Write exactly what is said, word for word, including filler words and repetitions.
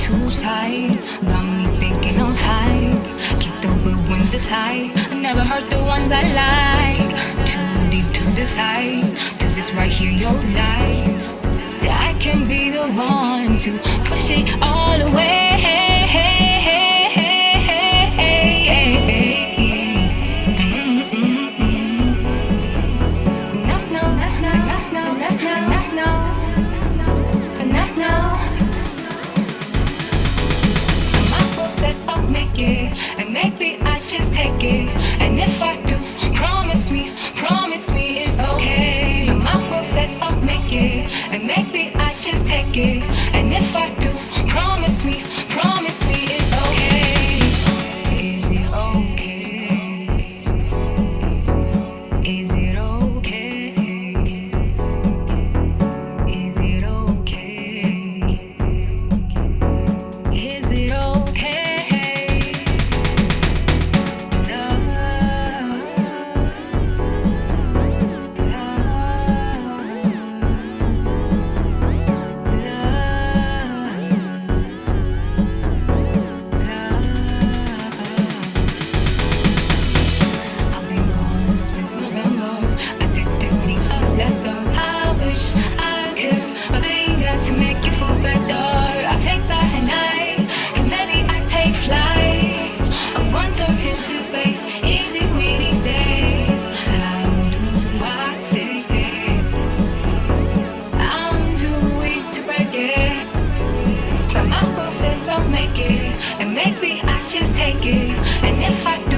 too tight. Got me thinking of hype. Keep the real ones aside. I never hurt the ones I like. Too deep to decide. Cause this right here, your life. Yeah, I can be the one to push it all away. And maybe I just take it. And if I do, promise me, promise me it's okay. My will says I'll make it. And maybe I just take it. And if I do, promise me, promise me it's okay. Is it okay? Is it okay? Is it okay? Is it okay? And maybe I just take it. And if I do